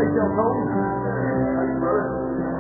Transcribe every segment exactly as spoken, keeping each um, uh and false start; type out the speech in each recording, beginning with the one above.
yourself, Tony? Thanks, brother.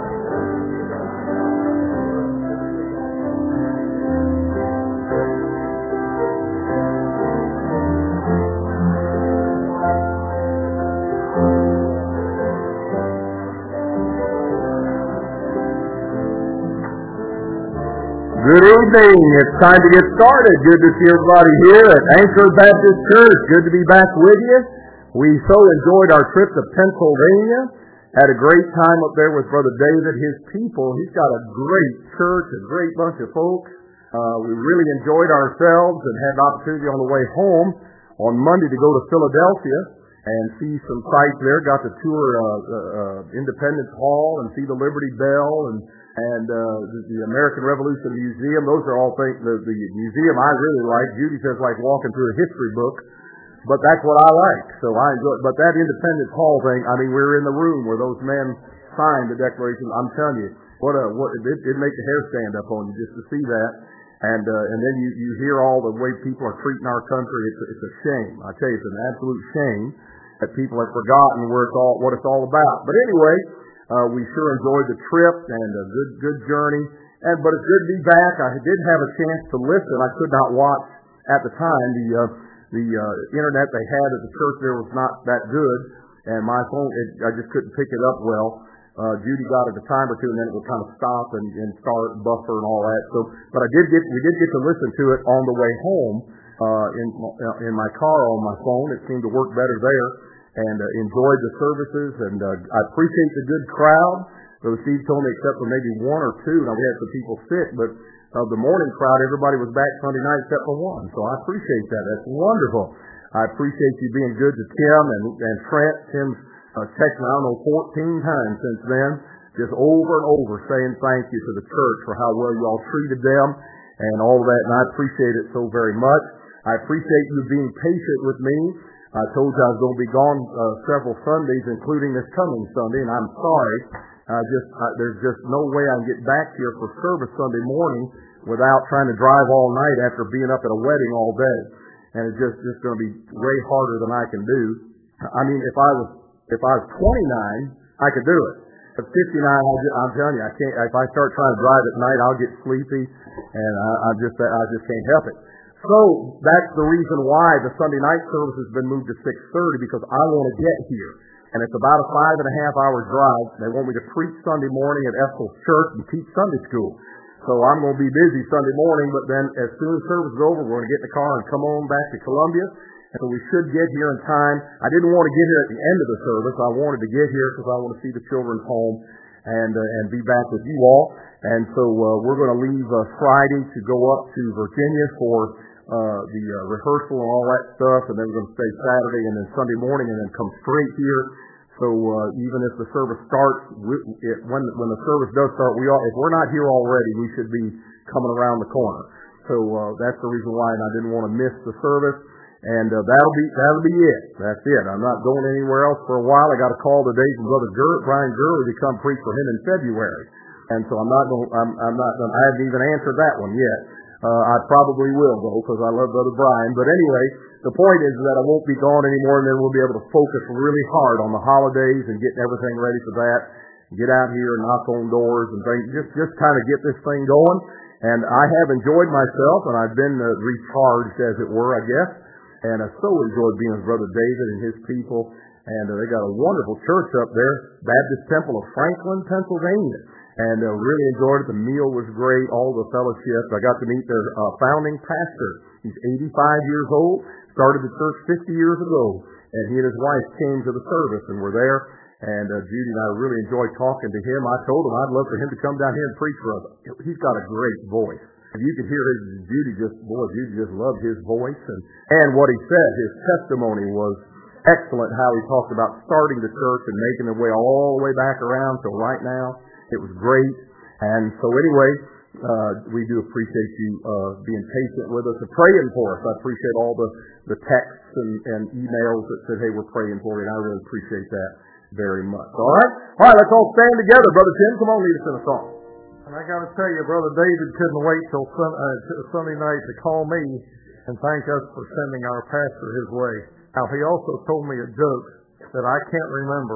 Good evening. It's time to get started. Good to see everybody here at Anchor Baptist Church. Good to be back with you. We so enjoyed our trip to Pennsylvania. Had a great time up there with Brother David, his people. He's got a great church, a great bunch of folks. Uh, we really enjoyed ourselves and had an opportunity on the way home on Monday to go to Philadelphia and see some sights there. Got to tour uh, uh, Independence Hall and see the Liberty Bell and and uh, the, the American Revolution Museum. Those are all things. The, the museum I really like. Judy says like walking through a history book, but that's what I like. So I enjoy. But that Independence Hall thing. I mean, we were in the room where those men signed the Declaration. I'm telling you, what a what it it make the hair stand up on you just to see that. And uh, and then you you hear all the way people are treating our country. It's it's a shame. I tell you, it's an absolute shame that people have forgotten where it's all what it's all about. But anyway. Uh, we sure enjoyed the trip and a good, good journey. And but it's good to be back. I did have a chance to listen. I could not watch at the time. The uh, the uh, internet they had at the church there was not that good, and my phone it, I just couldn't pick it up well. Uh, Judy got it a time or two, and then it would kind of stop and, and start and buffer and all that. So, but I did get we did get to listen to it on the way home uh, in in my car on my phone. It seemed to work better there. And uh, enjoyed the services, and uh, I appreciate the good crowd. Though Steve told me, except for maybe one or two. Now we had some people sick, but of uh, the morning crowd, everybody was back Sunday night except for one. So I appreciate that. That's wonderful. I appreciate you being good to Tim and and Trent. Tim's uh, texted, I don't know, fourteen times since then, just over and over saying thank you to the church for how well you all treated them and all of that. And I appreciate it so very much. I appreciate you being patient with me. I told you I was going to be gone uh, several Sundays, including this coming Sunday, and I'm sorry. I just I, there's just no way I can get back here for service Sunday morning without trying to drive all night after being up at a wedding all day, and it's just just going to be way harder than I can do. I mean, if I was if I was twenty-nine, I could do it. At fifty-nine, I'll just, I'm telling you, I can't. If I start trying to drive at night, I'll get sleepy, and I, I just I just can't help it. So that's the reason why the Sunday night service has been moved to six thirty, because I want to get here. And it's about a five and a half hour drive. They want me to preach Sunday morning at Ethel's Church and teach Sunday school. So I'm going to be busy Sunday morning, but then as soon as service is over, we're going to get in the car and come on back to Columbia. And so we should get here in time. I didn't want to get here at the end of the service. I wanted to get here because I want to see the children home and uh, and be back with you all. And so uh, we're going to leave uh, Friday to go up to Virginia for Uh, the uh, rehearsal and all that stuff, and then we're going to stay Saturday and then Sunday morning and then come straight here. So uh, even if the service starts, we, it, when when the service does start, we are if we're not here already, we should be coming around the corner. So uh, that's the reason why, and I didn't want to miss the service. And uh, that'll be that'll be it. That's it. I'm not going anywhere else for a while. I got a call today from Brother Gur- Brian Gurley to come preach for him in February, and so I'm not going. I'm, I'm not. Gonna, I haven't even answered that one yet. Uh, I probably will go because I love Brother Brian. But anyway, the point is that I won't be gone anymore, and then we'll be able to focus really hard on the holidays and getting everything ready for that. Get out here and knock on doors and things. Just, just kind of get this thing going. And I have enjoyed myself, and I've been uh, recharged, as it were, I guess. And I so enjoyed being with Brother David and his people. And uh, they got a wonderful church up there, Baptist Temple of Franklin, Pennsylvania. And uh, really enjoyed it. The meal was great, all the fellowship. I got to meet their uh, founding pastor. He's eighty-five years old, started the church fifty years ago. And he and his wife came to the service and were there. And uh, Judy and I really enjoyed talking to him. I told him I'd love for him to come down here and preach for us. He's got a great voice. If you could hear his, Judy just, boy, Judy just loved his voice. And, and what he said, his testimony was excellent, how he talked about starting the church and making the way all the way back around to right now. It was great. And so anyway, uh, we do appreciate you uh, being patient with us and praying for us. I appreciate all the, the texts and, and emails that said, hey, we're praying for you, and I really appreciate that very much. All right? All right, let's all stand together. Brother Tim, come on, lead us in a song. And I got to tell you, Brother David couldn't wait till sun, uh, Sunday night to call me and thank us for sending our pastor his way. Now, he also told me a joke that I can't remember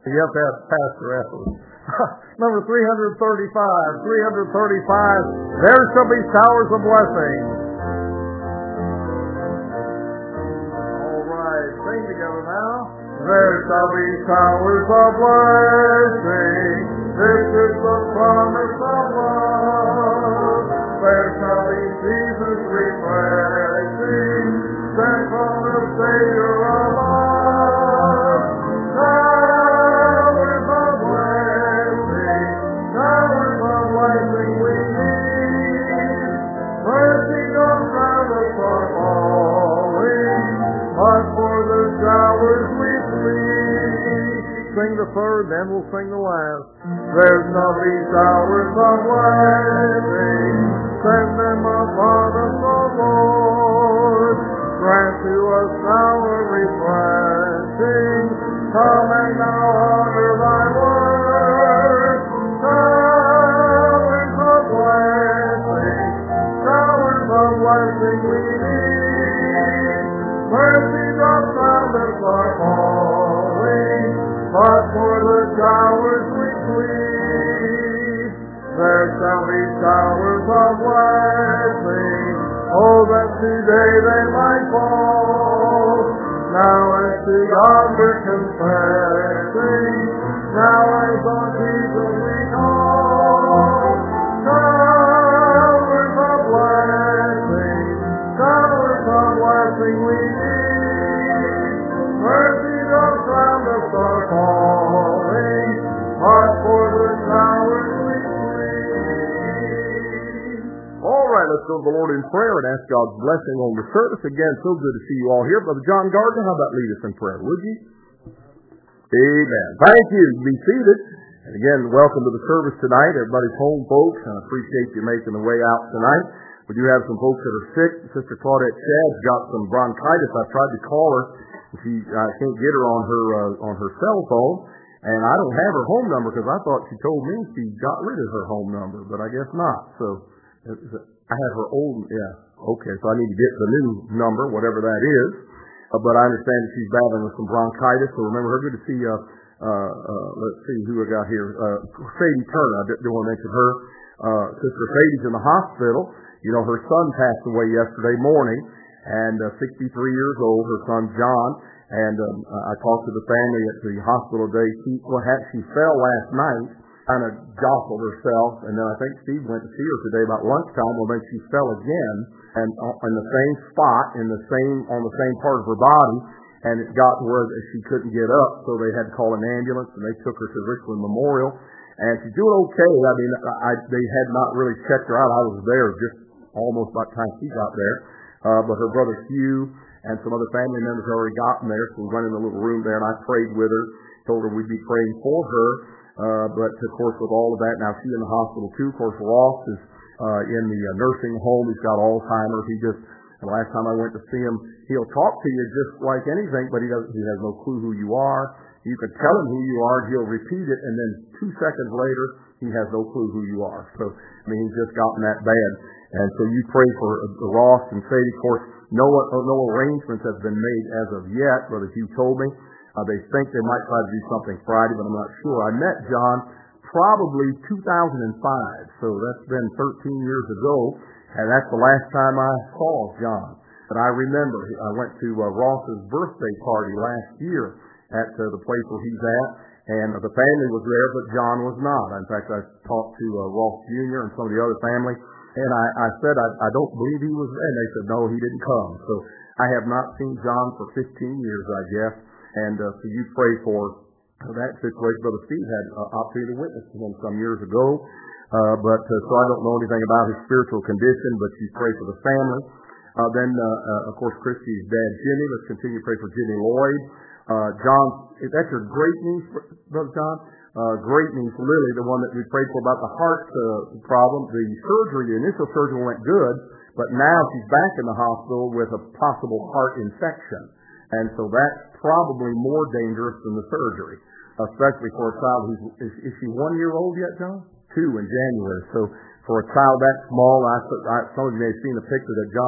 You have to ask Pastor Ethel. Number three hundred thirty-five. three hundred thirty-five. There shall be showers of blessing. All right, sing together now. There shall be showers of blessing. This is the promise of love. There shall be Jesus refreshing, sent from the Savior above. Showers of blessing, showers of blessing we need. Mercy don't round us are falling, but for the showers we plead. Sing the third, then we'll sing the last. There shall be showers of blessing, send them upon us, O Lord. Grant to us our refreshing. Come and now honor thy word. Showers of blessing, showers of blessing we need. Mercy drops round us are falling, but for the showers we plead. There shall be showers of blessing, oh, that today they might fall. Now as to God we're confessing, now as on Jesus we call. Showers of blessing, showers of blessing we need. Mercy does round us are falling, but for the showers we plead. All right, let's go to the Lord in prayer and ask God's blessing on the service. Again, so good to see you all here. Brother John Gardner, how about lead us in prayer, would you? Amen. Thank you. Be seated. And again, welcome to the service tonight. Everybody's home, folks. I appreciate you making the way out tonight. We do have some folks that are sick. Sister Claudette Shadd's got some bronchitis. I tried to call her. She, I can't get her on her uh, on her cell phone, and I don't have her home number because I thought she told me she got rid of her home number, but I guess not. So I had her old, yeah, okay. So I need to get the new number, whatever that is. Uh, but I understand that she's battling with some bronchitis. So remember her. Good to see. Uh, uh, uh, let's see who I got here. Uh, Sadie Turner. I didn't want to mention her. Uh, Sister Sadie's in the hospital. You know, her son passed away yesterday morning, and uh, sixty-three years old, her son John. And um, I talked to the family at the hospital today. She, well, had, she fell last night, kind of jostled herself, and then I think Steve went to see her today about lunchtime. Well, then she fell again, and in the same spot, in the same on the same part of her body, and it got to where she couldn't get up, so they had to call an ambulance, and they took her to Richland Memorial. And she's doing okay. I mean, I, they had not really checked her out. I was there just almost by the time she got there. Uh, but her brother Hugh and some other family members had already gotten there, so we went in the little room there, and I prayed with her, told her we'd be praying for her. Uh, but, of course, with all of that, now she's in the hospital, too. Of course, Ross is uh, in the uh, nursing home. He's got Alzheimer's. He just, the last time I went to see him, he'll talk to you just like anything, but he doesn't. He has no clue who you are. You can tell him who you are, he'll repeat it, and then two seconds later, he has no clue who you are. So, I mean, he's just gotten that bad. And so you pray for uh, Ross and Sadie. Of course, no, uh, no arrangements have been made as of yet. Brother Hugh told me. Uh, they think they might try to do something Friday, but I'm not sure. I met John probably two thousand five, so that's been thirteen years ago, and that's the last time I saw John. But I remember I went to uh, Ross's birthday party last year at uh, the place where he's at, and uh, the family was there, but John was not. In fact, I talked to uh, Ross Junior and some of the other family, and I, I said, I, I don't believe he was there. And they said, no, he didn't come. So I have not seen John for fifteen years, I guess. And uh, so you pray for that situation. Brother Steve had an uh, opportunity to witness to him some years ago. Uh, but uh, so I don't know anything about his spiritual condition, but you pray for the family. Uh, then, uh, uh, of course, Christy's dad, Jimmy. Let's continue to pray for Jimmy Lloyd. Uh, John, that's your great niece, Brother John? Uh, great niece, Lily, the one that we prayed for about the heart uh, problem. The surgery, the initial surgery went good, but now she's back in the hospital with a possible heart infection. And so that's probably more dangerous than the surgery, especially for a child who's, is, is she one year old yet, John? Two in January. So for a child that small, I, I, some of you may have seen a picture that John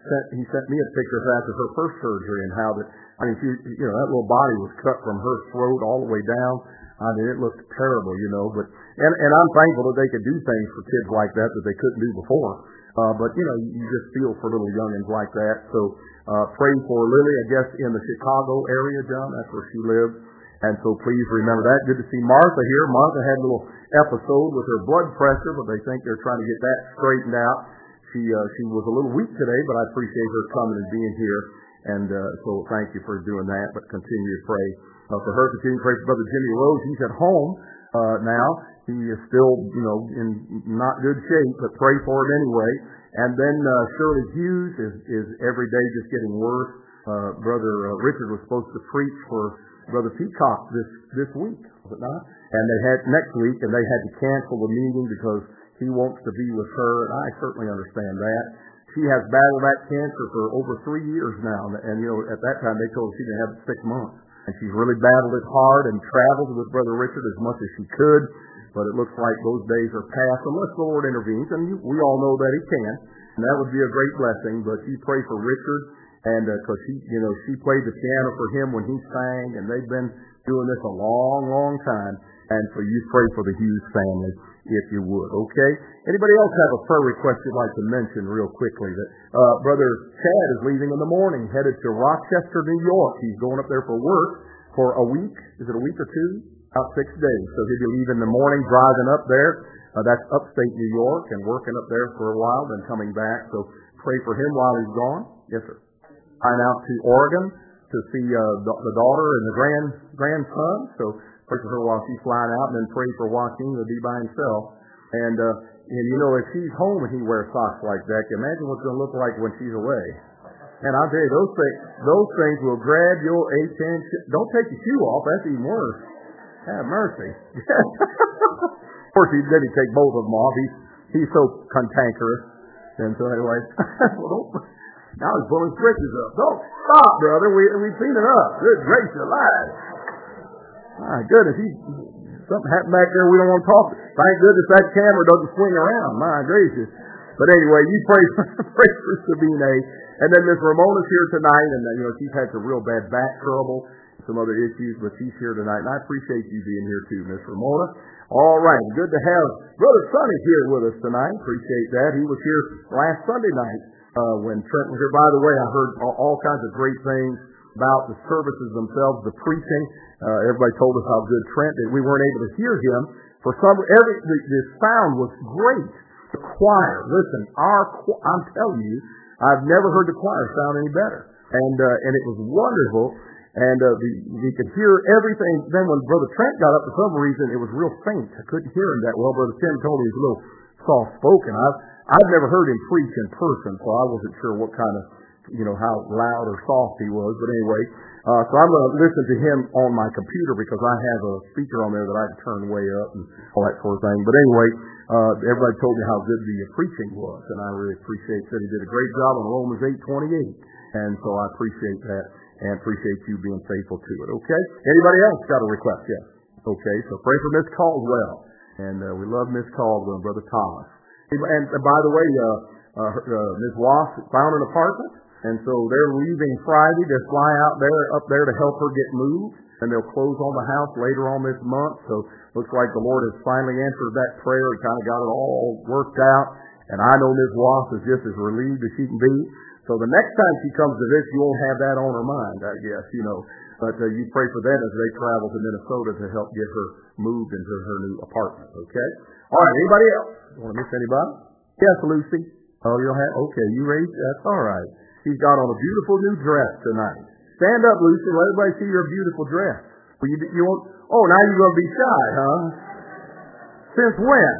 sent, he sent me a picture of after her first surgery and how that, I mean, she, you know, that little body was cut from her throat all the way down. I mean, it looked terrible, you know, but, and, and I'm thankful that they could do things for kids like that that they couldn't do before. Uh, but, you know, you just feel for little youngins like that. So, uh, pray for Lily, I guess, in the Chicago area, John. That's where she lives. And so please remember that. Good to see Martha here. Martha had a little episode with her blood pressure, but they think they're trying to get that straightened out. She, uh, she was a little weak today, but I appreciate her coming and being here. And, uh, so thank you for doing that, but continue to pray. Uh, for her, continue to pray for Brother Jimmy Rose. He's at home, uh, now. He is still, you know, in not good shape, but pray for him anyway. And then, uh, Shirley Hughes is, is every day just getting worse. Uh, Brother uh, Richard was supposed to preach for Brother Peacock this, this week, was it not? And they had, next week, and they had to cancel the meeting because he wants to be with her, and I certainly understand that. She has battled that cancer for over three years now, and, you know, at that time they told her she didn't have it six months. And she's really battled it hard and traveled with Brother Richard as much as she could, but it looks like those days are past unless the Lord intervenes, and you, we all know that He can, and that would be a great blessing. But you pray for Richard, and because uh, she, you know, she played the piano for him when he sang, and they've been doing this a long, long time. And so you pray for the Hughes family, if you would, okay? Anybody else have a prayer request you'd like to mention real quickly? That uh, Brother Chad is leaving in the morning, headed to Rochester, New York. He's going up there for work for a week. Is it a week or two? About six days. So he'll be leaving in the morning, driving up there. Uh, that's upstate New York, and working up there for a while, then coming back. So pray for him while he's gone. Yes, sir. I'm out to Oregon to see uh, the, the daughter and the grand grandson. So pray for her while she's flying out, and then pray for Joaquin to be by himself. And, uh, and you know, if she's home and he wears socks like that, imagine what it's going to look like when she's away. And I'll tell you, those things, those things will grab your eight, ten, don't take your shoe off, that's even worse. Have mercy. Of course, he, then he'd take both of them off. He's, he's so cantankerous. And so anyway, well, now he's pulling switches up. Don't stop, brother. We, we've seen it up. Good gracious alive. My goodness, he, something happened back there we don't want to talk. Thank goodness that camera doesn't swing around. My gracious. But anyway, you pray for, pray for Sabine. And then Miss Ramona's here tonight, and you know she's had some real bad back trouble, some other issues, but she's here tonight, and I appreciate you being here too, Miss Ramona. All right, good to have Brother Sonny here with us tonight. Appreciate that. He was here last Sunday night uh, when Trent was here. By the way, I heard all, all kinds of great things about the services themselves, the preaching. Uh, everybody told us how good Trent did. We weren't able to hear him for some. Every the, the sound was great. The choir, listen, our I'm telling you, I've never heard the choir sound any better, and uh, and it was wonderful. And uh, the, we could hear everything. Then when Brother Trent got up, for some reason, it was real faint. I couldn't hear him that well. Brother Tim told me he was a little soft-spoken. I've, I've never heard him preach in person, so I wasn't sure what kind of, you know, how loud or soft he was. But anyway, uh, so I'm going to listen to him on my computer because I have a speaker on there that I can turn way up and all that sort of thing. But anyway, uh, everybody told me how good the uh, preaching was, and I really appreciate that. He did a great job on Romans eight twenty-eight, and so I appreciate that. And appreciate you being faithful to it, okay? Anybody else got a request? Yes. Okay, so pray for Miss Caldwell. And uh, we love Miss Caldwell and Brother Thomas. And uh, by the way, uh, uh, uh, Miz Wass found an apartment, and so they're leaving Friday to fly out there, up there to help her get moved, and they'll close on the house later on this month. So looks like the Lord has finally answered that prayer and kind of got it all worked out. And I know Miz Wass is just as relieved as she can be. So the next time she comes to this, you won't have that on her mind, I guess, you know. But uh, you pray for them as they travel to Minnesota to help get her moved into her new apartment, okay? All right, anybody else? Want to miss anybody? Yes, Lucy. Oh, you don't have? Okay, you raised? That's all right. She's got on a beautiful new dress tonight. Stand up, Lucy. Let everybody see your beautiful dress. Well, you, you won't, oh, now you're going to be shy, huh? Since when?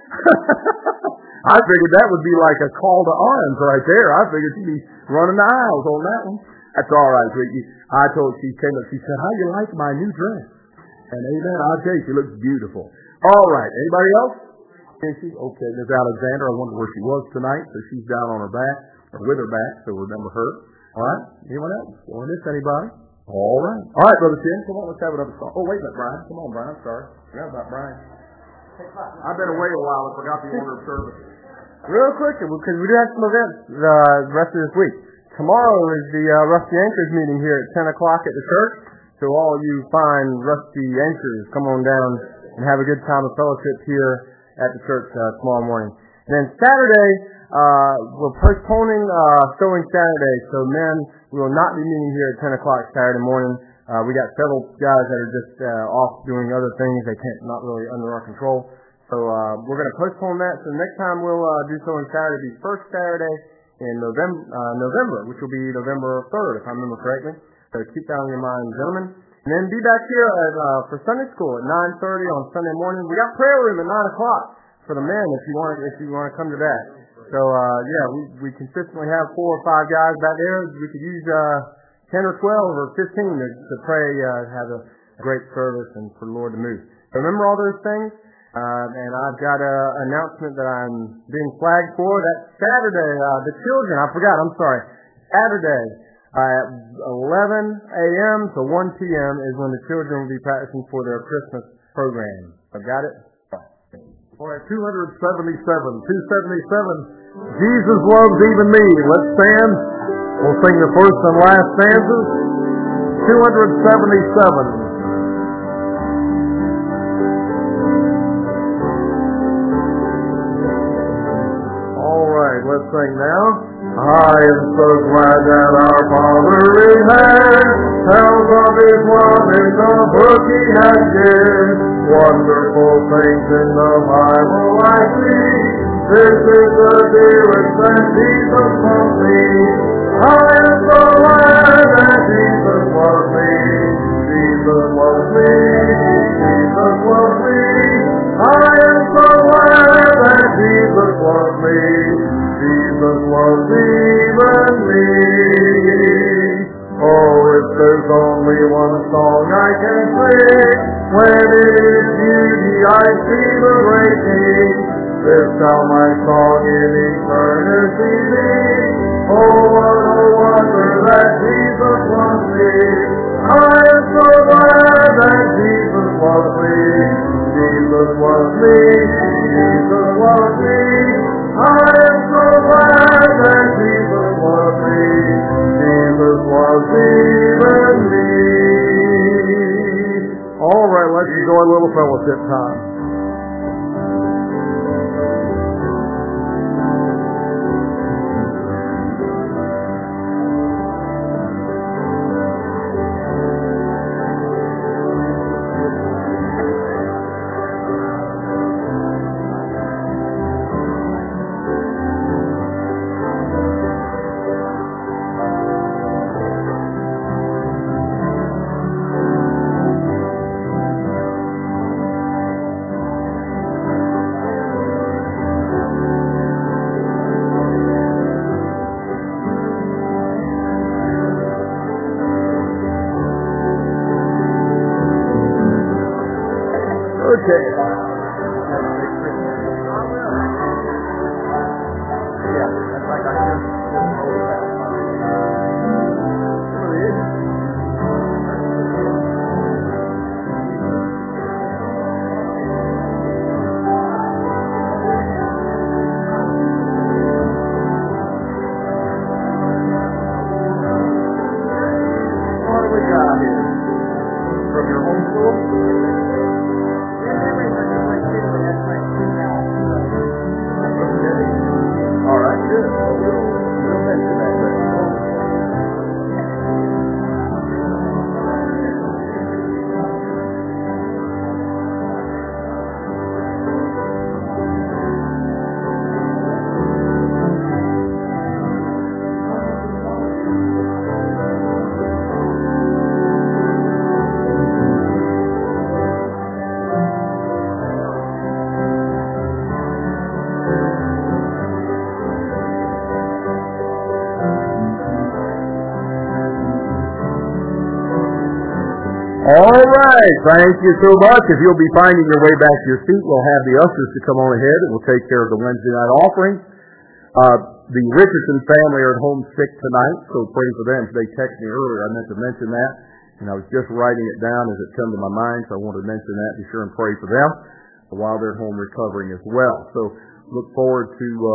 I figured that would be like a call to arms right there. I figured she'd be running the aisles on that one. That's all right, Ricky. I told she came up, she said, how you like my new dress? And amen, I'll tell you, she looks beautiful. All right, anybody else? Is she? Okay, Miz Alexander, I wonder where she was tonight. So she's down on her back, or with her back, so remember her. All right, anyone else? Want to miss anybody? All right. All right, Brother Tim, come on, let's have another song. Oh, wait a minute, Brian. Come on, Brian, I'm sorry. Forgot about Brian. I've been away a while. I forgot the order of service. Real quick, because we do have some events uh, the rest of this week. Tomorrow is the uh, Rusty Anchors meeting here at ten o'clock at the church. So all you fine Rusty Anchors, come on down and have a good time of fellowship here at the church uh, tomorrow morning. And then Saturday, uh, we're postponing uh, Sowing Saturday. So men, we will not be meeting here at ten o'clock Saturday morning. Uh, we got several guys that are just uh, off doing other things. They can't, not really under our control. So uh, we're going to postpone that. So next time we'll uh, do Sowing Saturday, first Saturday in November, uh, November, which will be November third, if I remember correctly. So keep that on your mind, gentlemen. And then be back here at, uh, for Sunday school at nine thirty on Sunday morning. We got prayer room at nine o'clock for the men if you want if you want to come to that. So uh, yeah, we we consistently have four or five guys back there. We could use uh, ten or twelve or fifteen to, to pray, uh, have a great service, and for the Lord to move. So remember all those things. Uh, and I've got an announcement that I'm being flagged for. That's Saturday. Uh, the children, I forgot, I'm sorry. Saturday uh, at eleven a.m. to one p.m. is when the children will be practicing for their Christmas program. I've got it? All right, two seventy-seven. two seventy-seven. Jesus loves even me. Let's stand. We'll sing the first and last stanzas. two seventy-seven. Let's sing now. I am so glad that our Father in heaven tells of His love in the book He has given. Wonderful things in the Bible I see. This is the dearest that Jesus loves me. I am so glad that Jesus loves me. Jesus loves me. Jesus loves me. I am so glad that Jesus loves me. Jesus loves even me. Oh, if there's only one song I can sing, when in His beauty I see the great King, this shall my song in eternity be. Oh, what a wonder that Jesus loves me. I am so glad that Jesus loves me. Jesus loves me. Jesus loves me. I am so glad that Jesus loves me. Jesus loves even me. All right, let's enjoy a little fellowship time. All right, thank you so much. If you'll be finding your way back to your seat, we'll have the ushers to come on ahead and we'll take care of the Wednesday night offering. Uh, the Richardson family are at home sick tonight, so pray for them. They texted me earlier. I meant to mention that, and I was just writing it down as it came to my mind, so I wanted to mention that. Be sure and pray for them while they're at home recovering as well. So look forward to uh,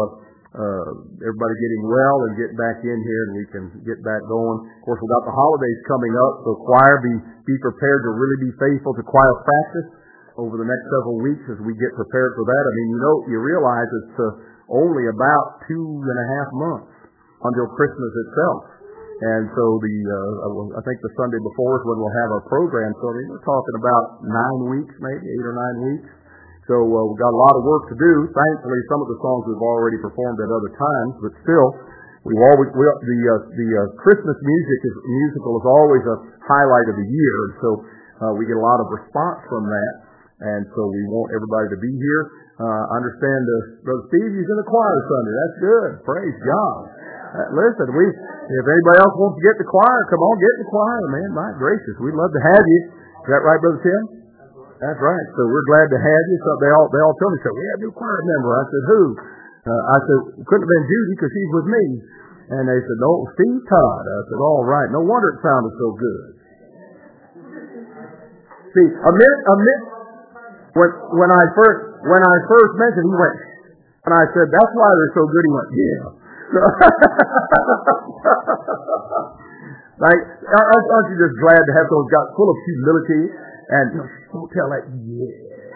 uh, everybody getting well and getting back in here and we can get back going. Of course, we've got the holidays coming up, so choir, be, be prepared to really be faithful to choir practice over the next several weeks as we get prepared for that. I mean, you know, you realize it's uh, only about two and a half months until Christmas itself. And so the uh, I think the Sunday before is when we'll have our program. So I mean, we're talking about nine weeks, maybe eight or nine weeks. So uh, we've got a lot of work to do. Thankfully, some of the songs we've already performed at other times, but still, we've always we, the uh, the uh, Christmas music is musical is always a highlight of the year, and so uh, we get a lot of response from that. And so we want everybody to be here. Uh, understand, uh, Brother Steve, he's in the choir Sunday. That's good. Praise God. Uh, listen, we if anybody else wants to get in the choir, come on, get in the choir, man. My gracious, we'd love to have you. Is that right, Brother Tim? That's right. So we're glad to have you. So they all they all tell me, so we have a new choir member. I said, who? Uh, I said, couldn't have been Judy because she's with me. And they said, no, Steve Todd. I said, all right. No wonder it sounded so good. See, a minute, a minute. When when I first when I first mentioned, he went, and I said, that's why they're so good. He went, yeah. Like, aren't you just glad to have those guys full of humility and you know, don't tell that, yeah.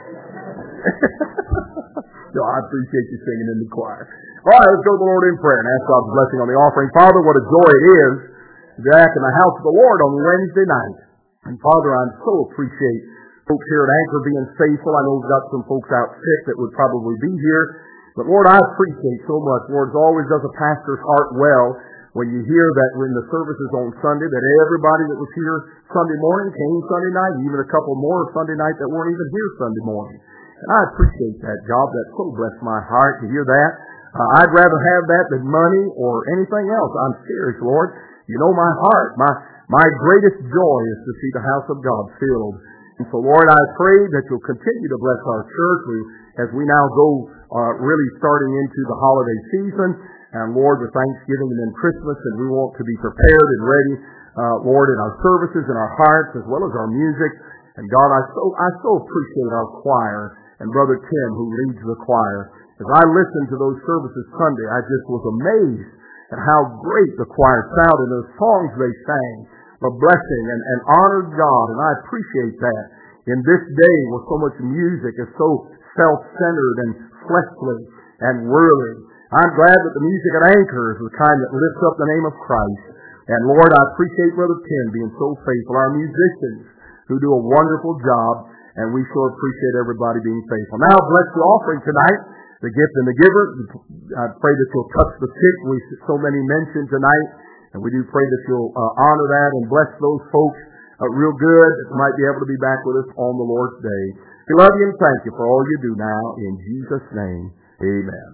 So I appreciate you singing in the choir. All right, let's go to the Lord in prayer and ask God's blessing on the offering. Father, what a joy it is to be back in the house of the Lord on Wednesday night. And Father, I so appreciate folks here at Anchor being faithful. I know we've got some folks out sick that would probably be here. But Lord, I appreciate so much. Lord, it always does a pastor's heart well when you hear that when the services on Sunday, that everybody that was here Sunday morning came Sunday night, even a couple more Sunday night that weren't even here Sunday morning. And I appreciate that job. That so blessed my heart to hear that. Uh, I'd rather have that than money or anything else. I'm serious, Lord. You know my heart. My my greatest joy is to see the house of God filled. And so, Lord, I pray that you'll continue to bless our church we, as we now go uh, really starting into the holiday season. And, Lord, with Thanksgiving and then Christmas, and we want to be prepared and ready, uh, Lord, in our services and our hearts as well as our music. And, God, I so I so appreciate our choir and Brother Tim who leads the choir. As I listened to those services Sunday, I just was amazed at how great the choir sounded, those songs they sang. A blessing and, and honored God, and I appreciate that in this day where so much music is so self-centered and fleshly and worldly. I'm glad that the music at Anchor is the kind that lifts up the name of Christ. And Lord, I appreciate Brother Tim being so faithful, our musicians who do a wonderful job, and we sure appreciate everybody being faithful. Now bless the offering tonight, the gift and the giver. I pray that you'll touch the sick. We so many mentioned tonight. And we do pray that you'll uh, honor that and bless those folks uh, real good that might be able to be back with us on the Lord's Day. We love you and thank you for all you do now. In Jesus' name, amen.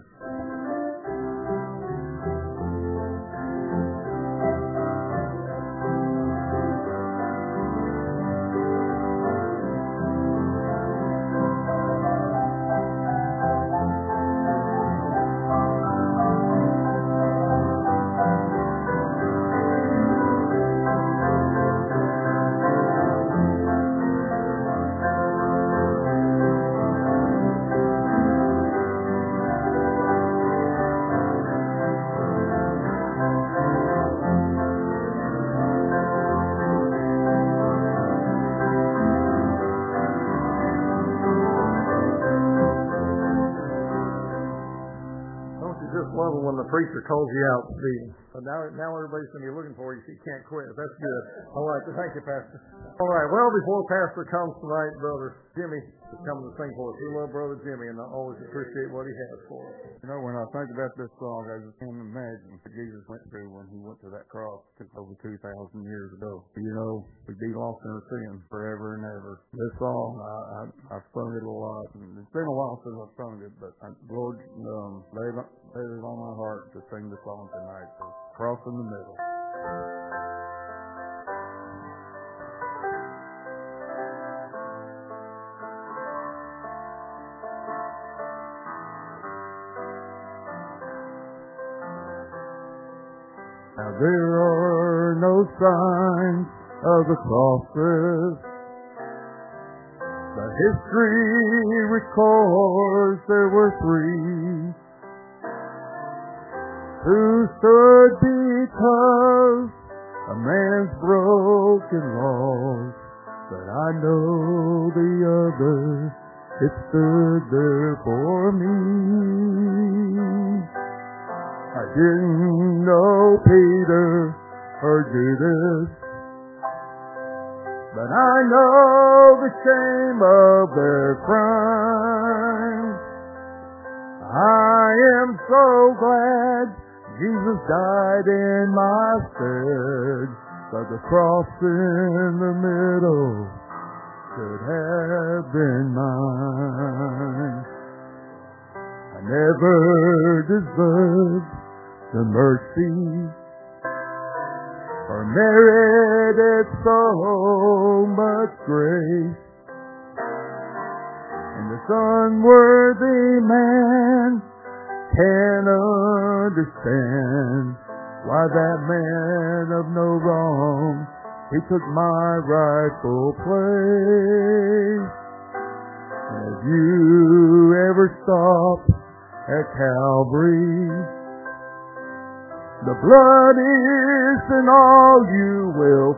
Preacher calls you out, Steve. So now, now everybody's going to be looking for you. So you can't quit. That's good. All right. So thank you, Pastor. All right. Well, before Pastor comes tonight, Brother Jimmy is coming to sing for us. We love Brother Jimmy, and I always appreciate what he has for us. You know, when I think about this song, I just can't imagine what Jesus went through when he went to that cross over two thousand years ago. You know, we'd be lost in our sin forever and ever. This song, I, I, I've sung it a lot, and it's been a while since I've sung it, but I, Lord, um, laid, laid it on my heart to sing the song tonight. So, Cross in the Middle. Now there are no signs of the crosses. The history records there were three. who stood because a man's broken laws, but I know the other, it stood there for me. I didn't know Peter or Judas, but I know the shame of their crimes. I am so glad Jesus died in my stead, but the cross in the middle could have been mine. I never deserved the mercy or merited so much grace, and this unworthy man can understand why that man of no wrong, he took my rightful place. Have you ever stopped at Calvary? The blood isn't all you will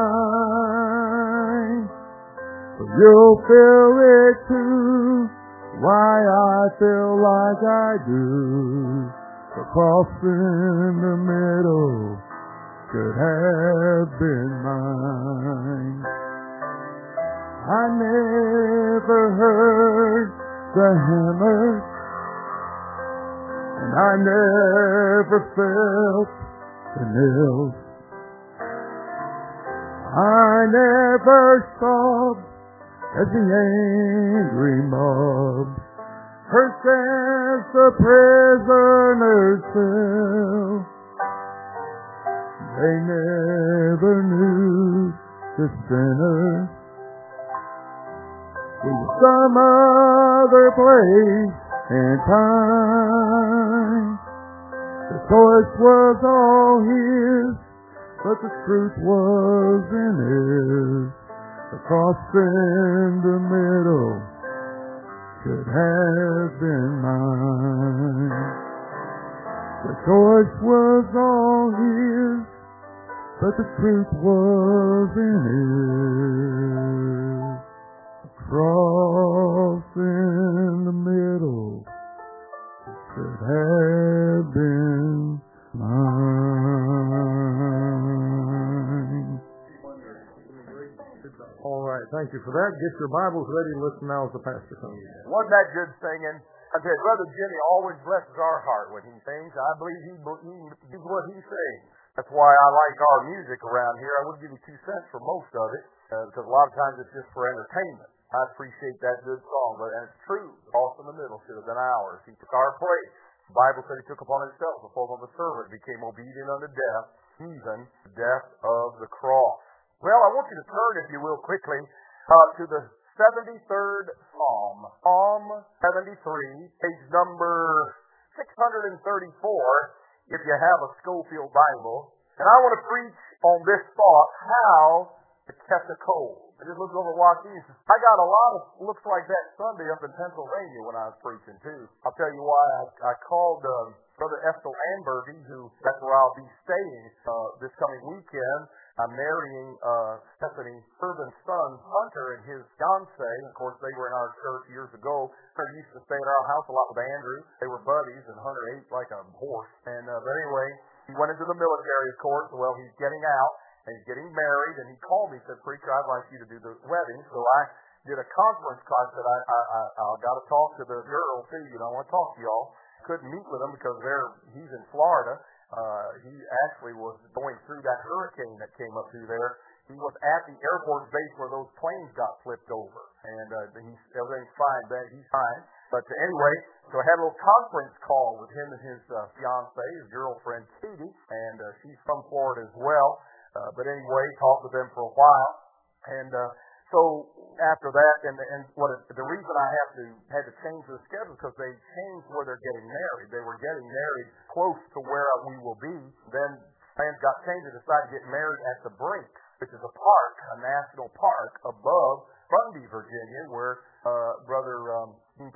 find, but you'll feel it too. Why I feel like I do. The cross in the middle could have been mine. I never heard the hammer, and I never felt the nails. I never sobbed as the angry mob cursed as the prisoners fell. They never knew the sinner was some other place and time. The choice was all his, but the truth was in his. The cross in the middle could have been mine. The choice was all his, but the truth was in his. The cross in the middle could have been mine. All right, thank you for that. Get your Bibles ready and listen now as the pastor comes. Wasn't that good singing? I tell you, Brother Jimmy always blesses our heart when he sings. I believe he believes what he sings. That's why I like our music around here. I wouldn't give you two cents for most of it, uh, because a lot of times it's just for entertainment. I appreciate that good song, but and it's true. The cross in the middle should have been ours. He took our place. The Bible said he took upon himself the form of a servant, became obedient unto death, even the death of the cross. Well, I want you to turn, if you will, quickly uh, to the seventy-third Psalm. Psalm seventy-three, page number six hundred thirty-four, if you have a Schofield Bible. And I want to preach on this thought, how to catch a cold. I just looked over Joaquin. I got a lot of looks like that Sunday up in Pennsylvania when I was preaching, too. I'll tell you why. I, I called um, Brother Ethel Ambergy, who that's where I'll be staying uh, this coming weekend. I'm marrying uh, Stephanie Irvin's son, Hunter, and his fiancée. Of course, they were in our church years ago. Hunter used to stay at our house a lot with Andrew. They were buddies, and Hunter ate like a horse. And uh, but anyway, he went into the military, of course. Well, he's getting out, and he's getting married, and he called me and said, "Preacher, I'd like you to do the wedding." So I did a conference call. I said, I, I, I, I've got to talk to the girl, too. You know, I want to talk to y'all. Couldn't meet with him because they're he's in Florida. Uh, he actually was going through that hurricane that came up through there. He was at the Air Force base where those planes got flipped over. And uh, he's, everything's fine. But he's fine. But uh, anyway, so I had a little conference call with him and his uh, fiancée, his girlfriend, Katie. And uh, she's from Florida as well. Uh, but anyway, talked with them for a while. And uh, so after that, and, and what it, the reason I have to had to change the schedule because they changed where they're getting married. They were getting married close to where we will be. Then plans got changed and decided to get married at the Brink, which is a park, a national park above Bundy, Virginia, where uh, Brother um,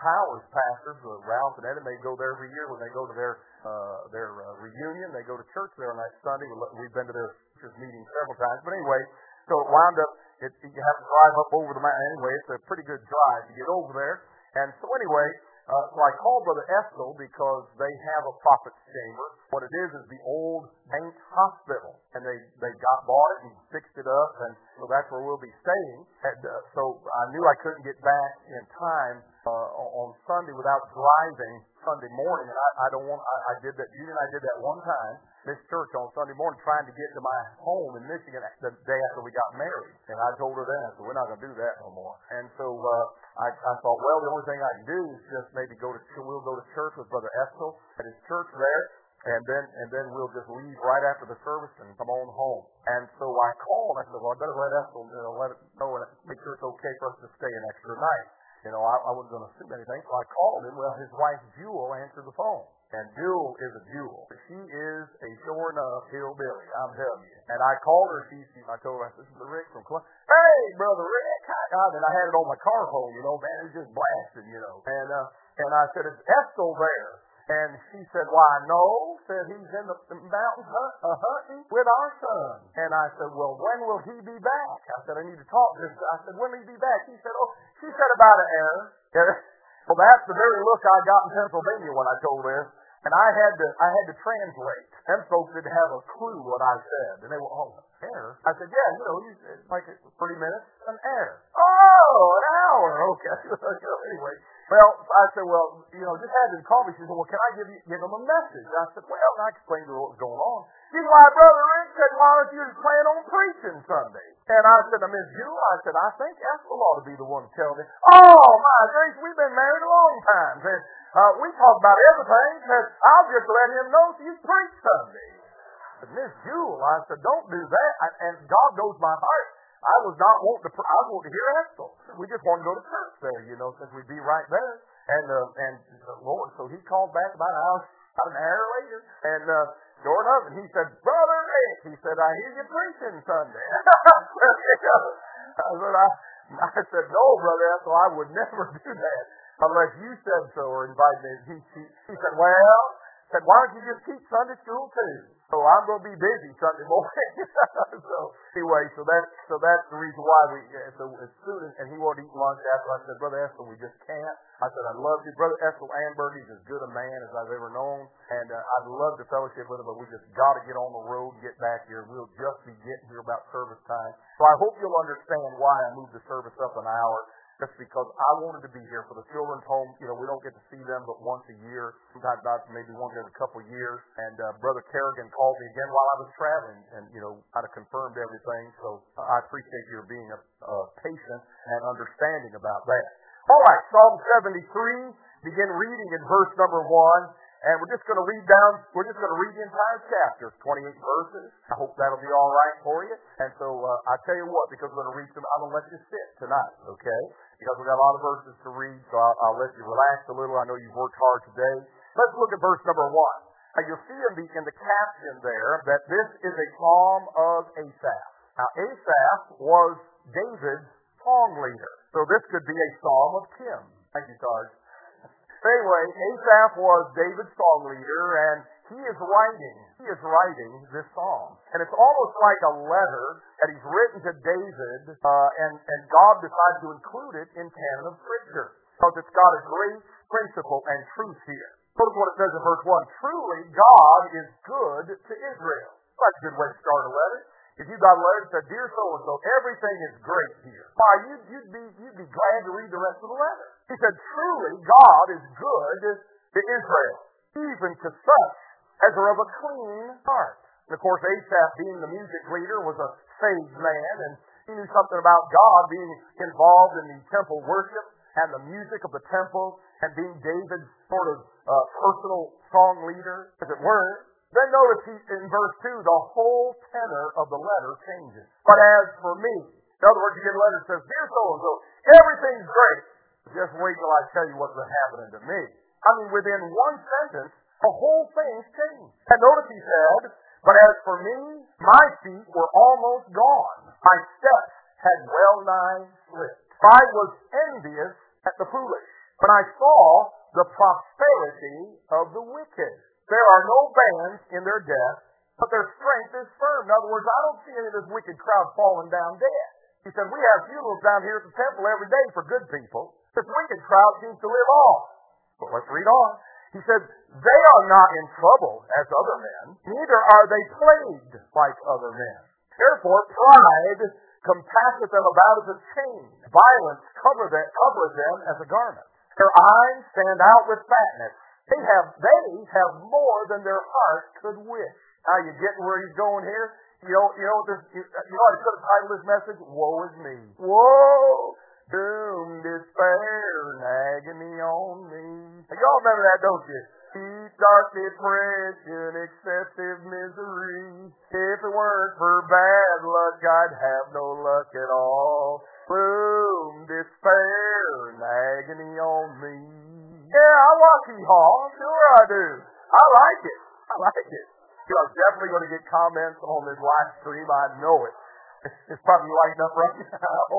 Powers pastors, uh, Ralph and Ed, and they go there every year when they go to their uh, their uh, reunion. They go to church there on that Sunday. We've been to their church meeting several times. But anyway, so it wound up, it, you have to drive up over the mountain. Anyway, it's a pretty good drive to get over there. And so anyway, uh, so I called Brother Estill because they have a prophet's chamber. What it is is the old Bank Hospital. And they, they got bought it and fixed it up, and so that's where we'll be staying. And uh, so I knew I couldn't get back in time uh, on Sunday without driving Sunday morning. And I, I don't want, I, I did that, Judy and I did that one time, this church on Sunday morning, trying to get to my home in Michigan the day after we got married. And I told her then, so we're not going to do that no more. And so uh, I, I thought, well, the only thing I can do is just maybe go to, we'll go to church with Brother Estill at his church there. And then and then we'll just leave right after the service and come on home. And so I called. I said, well, I better let Estill, you know, let it know and make sure it's okay for us to stay an extra night. You know, I, I wasn't going to assume anything, so I called him. Well, his wife, Jewel, answered the phone. And Jewel is a Jewel. She is a sure enough hillbilly, I'm telling you. And I called her. She, she I told her, I said, this is Rick from Columbus. Hey, Brother Rick. I, and I had it on my car phone, you know, man, it was just blasting, you know. And, uh, and I said, is Estill there? And she said, why, no. Said, he's in the mountains hunt, uh, hunting with our son. And I said, well, when will he be back? I said, I need to talk to him. I said, when will he be back? He said, oh, she said about an hour. Well, that's the very look I got in Pennsylvania when I told this. And I had to, I had to translate. Them folks didn't have a clue what I said. And they were, oh, air? I said, yeah, you know, it's like thirty minutes, an air. Oh, an hour. Okay. Anyway. Well, I said, well, you know, just had him call me. She said, well, can I give you, give him a message? I said, well, and I explained to her what was going on. She said, why, Brother Rick said, why don't you just plan on preaching Sunday? And I said, to Miss Jewel, I said, I think Estill ought to be the one to tell me. Oh, my grace, we've been married a long time. Said, uh, we talk about everything. Said, I'll just let him know if you preach Sunday. But Miss Jewel, I said, don't do that. I, and God knows my heart. I was not wanting to, I was wanting to hear Estill. We just wanted to go to church there, you know, since we'd be right there. And, uh, and uh, Lord, so he called back about an hour, about an hour later. And, uh, sure enough, and he said, Brother Rick, he said, I hear you preaching Sunday. I said, I, I said, no, Brother Estill, I would never do that unless you said so or invited me. He, he, he said, well, said, why don't you just keep Sunday school too? So I'm going to be busy Sunday morning. so anyway, so that's so that's the reason why we. So as soon as and he wanted to eat lunch after, I said, Brother Estill, we just can't. I said, I love you, Brother Estill Amberg. He's as good a man as I've ever known, and uh, I'd love to fellowship with him, but we just got to get on the road and get back here. We'll just be getting here about service time. So I hope you'll understand why I moved the service up an hour. Just because I wanted to be here for the children's home. You know, we don't get to see them but once a year. Sometimes not, maybe once every couple of years. And uh, Brother Kerrigan called me again while I was traveling and, you know, kind of confirmed everything. So I appreciate your being a, a patient and understanding about that. All right, Psalm seventy-three, begin reading in verse number one. And we're just going to read down, we're just going to read the entire chapter, twenty-eight verses. I hope that'll be all right for you. And so uh, I tell you what, because we're going to read them, I'm going to let you sit tonight, okay? Because we've got a lot of verses to read, so I'll, I'll let you relax a little. I know you've worked hard today. Let's look at verse number one. Now you'll see in the, in the caption there that this is a psalm of Asaph. Now Asaph was David's song leader. So this could be a psalm of Tim. Thank you, Sarge. Anyway, Asaph was David's song leader, and he is writing, he is writing this psalm. And it's almost like a letter that he's written to David, uh, and, and God decided to include it in canon of Scripture. Because it's got a great principle and truth here. Notice what it says in verse one. Truly, God is good to Israel. Well, that's a good way to start a letter. If you got a letter that said, Dear so-and-so, everything is great here. Why, you'd, you'd, be, you'd be glad to read the rest of the letter. He said, truly, God is good to Israel, even to such as are of a clean heart. And of course, Asaph, being the music leader, was a saved man, and he knew something about God being involved in the temple worship and the music of the temple, and being David's sort of uh, personal song leader, as it were. Then notice he, in verse two, the whole tenor of the letter changes. But as for me, in other words, you get a letter that says, Dear so-and-so, everything's great. Just wait till I tell you what's happening to me. I mean, within one sentence, the whole thing's changed. And notice he said, But as for me, my feet were almost gone. My steps had well nigh slipped. I was envious at the foolish. When I saw the prosperity of the wicked. There are no bands in their death, but their strength is firm. In other words, I don't see any of this wicked crowd falling down dead. He said, we have funerals down here at the temple every day for good people. This wicked crowd seems to live on. But let's read on. He said, they are not in trouble as other men, neither are they plagued like other men. Therefore, pride compasseth them about as a chain. Violence cover them, covers them as a garment. Their eyes stand out with fatness. They have, they have more than their heart could wish. Now you getting where he's going here? You know, you know, this, you, you know, I could have titled this message, Woe is me. Woe, doom, despair, and agony on me. Now, y'all remember that, don't you? Deep, dark depression, excessive misery. If it weren't for bad luck, I'd have no luck at all. Gloom, despair, and agony on me. Yeah, I watch Hee-Haw. Sure I do. I like it. I like it. You know, I'm definitely going to get comments on this live stream. I know it. It's probably lighting up right now.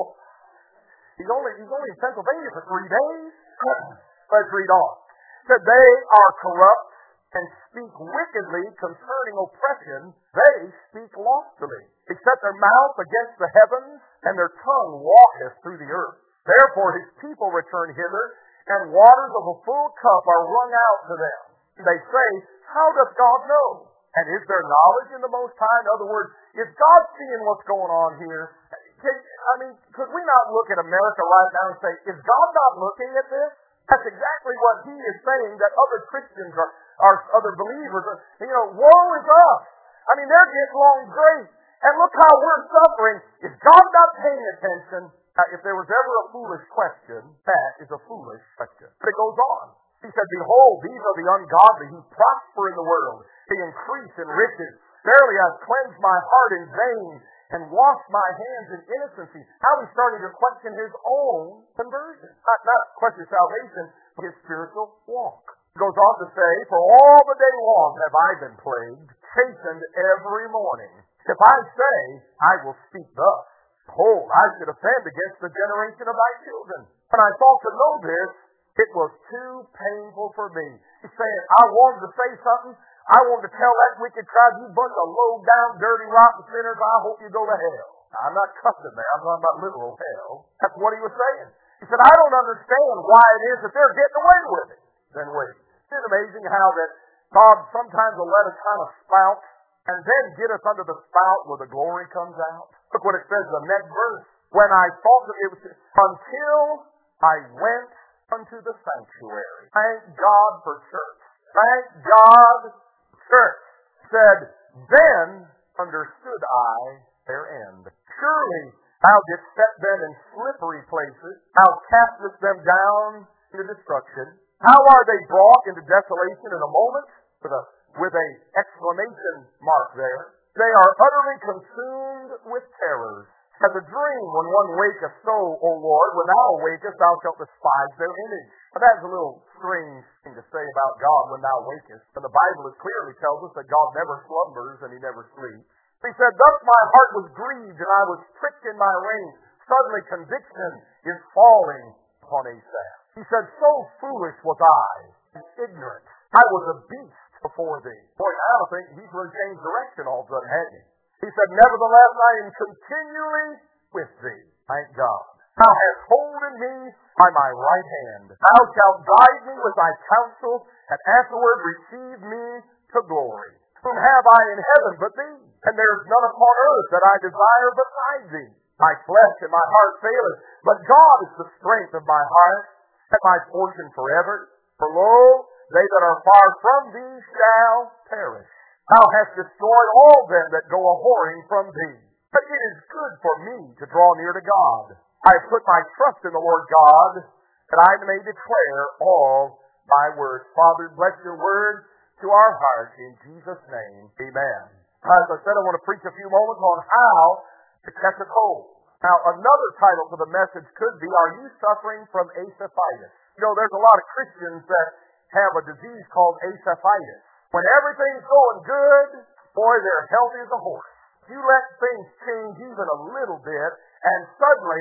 He's only, he's only in Pennsylvania for three days. Let's read on. Said they are corrupt and speak wickedly concerning oppression. They speak loftily. They set their mouth against the heavens, and their tongue walketh through the earth. Therefore his people return hither, and waters of a full cup are wrung out to them. They say, how doth God know? And is there knowledge in the Most High? In other words, is God seeing what's going on here? Can, I mean, could we not look at America right now and say, is God not looking at this? That's exactly what he is saying, that other Christians are, are other believers are, you know, woe is us. I mean, they're getting along great. And look how we're suffering. Is God not paying attention? Now, if there was ever a foolish question, that is a foolish question. But it goes on. He said, behold, these are the ungodly who prosper in the world. They increase in riches. Verily, I've cleansed my heart in vain and washed my hands in innocency. Now he's starting to question his own conversion. Not, not question salvation, but his spiritual walk. He goes on to say, for all the day long have I been plagued, chastened every morning. If I say, I will speak thus, behold, I should offend against the generation of thy children. When I thought to know this, it was too painful for me. He's saying, I wanted to say something. I wanted to tell that wicked crowd, you bunch of low-down, dirty, rotten sinners, I hope you go to hell. Now, I'm not cussing there. I'm talking about literal hell. That's what he was saying. He said, I don't understand why it is that they're getting away with it. Then wait. Isn't it amazing how that God sometimes will let us kind of spout and then get us under the spout where the glory comes out? Look what it says in the next verse. When I thought that it was, until I went unto the sanctuary. Thank God for church. Thank God church. Said, then understood I their end. Surely thou didst set them in slippery places. Thou castest them down into destruction. How are they brought into desolation in a moment? With a with a exclamation mark there. They are utterly consumed with terrors. As a dream when one waketh, so, O Lord, when thou awakest, thou shalt despise their image. Now, that's a little strange thing to say about God when thou wakest. And the Bible clearly tells us that God never slumbers and he never sleeps. He said, thus my heart was grieved and I was pricked in my reins. Suddenly conviction is falling upon Asaph. He said, so foolish was I, and ignorant. I was a beast before thee. Boy, now I think he's really changed direction all of a sudden, hasn't he? He said, nevertheless, I am continually with thee. Thank God. Thou hast holden me by my right hand. Thou shalt guide me with thy counsel, and afterward receive me to glory. Whom have I in heaven but thee? And there is none upon earth that I desire beside thee. My flesh and my heart faileth, but God is the strength of my heart, and my portion forever. For lo, they that are far from thee shall perish. Thou hast destroyed all them that go a-whoring from thee. But it is good for me to draw near to God. I have put my trust in the Lord God, that I may declare all thy words. Father, bless your word to our hearts in Jesus' name. Amen. As I said, I want to preach a few moments on how to catch a cold. Now, another title for the message could be, are you suffering from asaphitis? You know, there's a lot of Christians that have a disease called asaphitis. When everything's going good, boy, they're healthy as a horse. You let things change even a little bit, and suddenly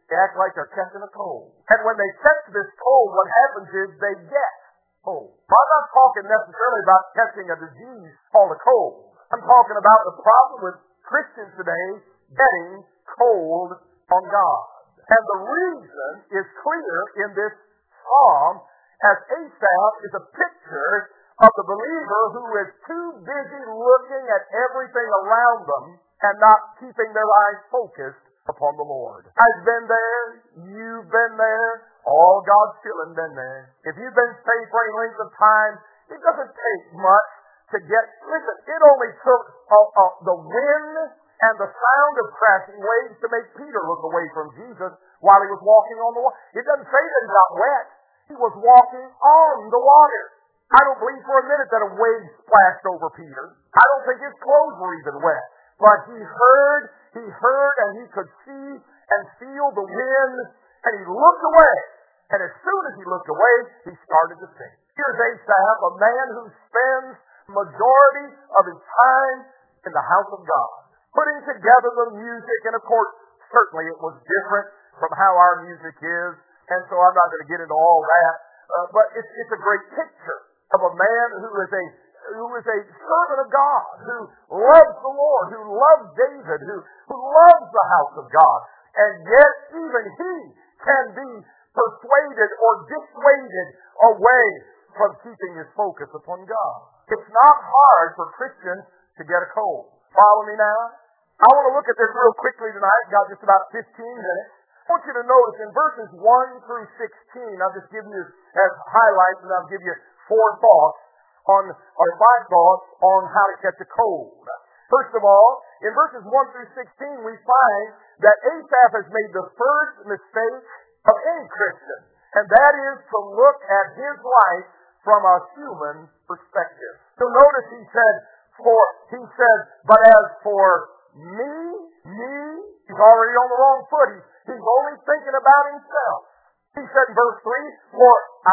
They act like they're catching a cold. And when they catch this cold, what happens is they get cold. I'm not talking necessarily about catching a disease called a cold. I'm talking about the problem with Christians today getting cold on God. And the reason is clear in this psalm, as Asaph is a picture of the believer who is too busy looking at everything around them and not keeping their eyes focused upon the Lord. I've been there. You've been there. All God's children been there. If you've been saved for any length of time, it doesn't take much to get, listen, it only took uh, uh, the wind and the sound of crashing waves to make Peter look away from Jesus while he was walking on the water. It doesn't say that he got wet. He was walking on the water. I don't believe for a minute that a wave splashed over Peter. I don't think his clothes were even wet. But he heard, he heard, and he could see and feel the wind, and he looked away. And as soon as he looked away, he started to sing. Here's Asaph, a man who spends majority of his time in the house of God, putting together the music, and of course, certainly it was different from how our music is, and so I'm not going to get into all that, uh, but it's, it's a great picture of a man who is a who is a servant of God, who loves the Lord, who loves David, who, who loves the house of God, and yet even he can be persuaded or dissuaded away from keeping his focus upon God. It's not hard for Christians to get a cold. Follow me now? I want to look at this real quickly tonight. I've got just about fifteen minutes. I want you to notice in verses one through sixteen, I'll just give you as highlights, and I'll give you four thoughts on, or five thoughts on how to catch a cold. First of all, in verses one through sixteen, we find that Asaph has made the first mistake of any Christian, and that is to look at his life from a human perspective. So notice he said, for he said, but as for me, me, he's already on the wrong foot. He's, he's only thinking about himself. He said in verse three, for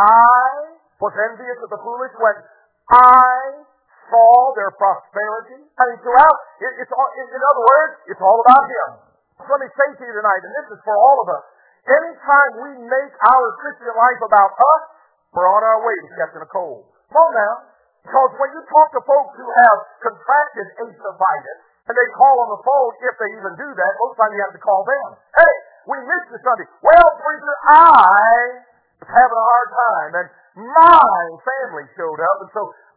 I was envious of the foolish when I saw their prosperity. I mean, throughout, it, it's all, in other words, it's all about him. So let me say to you tonight, and this is for all of us, anytime we make our Christian life about us, we're on our way to catching a cold. Come on now. Because when you talk to folks who have contracted asavitis, and they call on the phone, if they even do that, most of the time you have to call them. Hey, we missed this Sunday. Well, preacher, I was having a hard time, and my family showed up, and so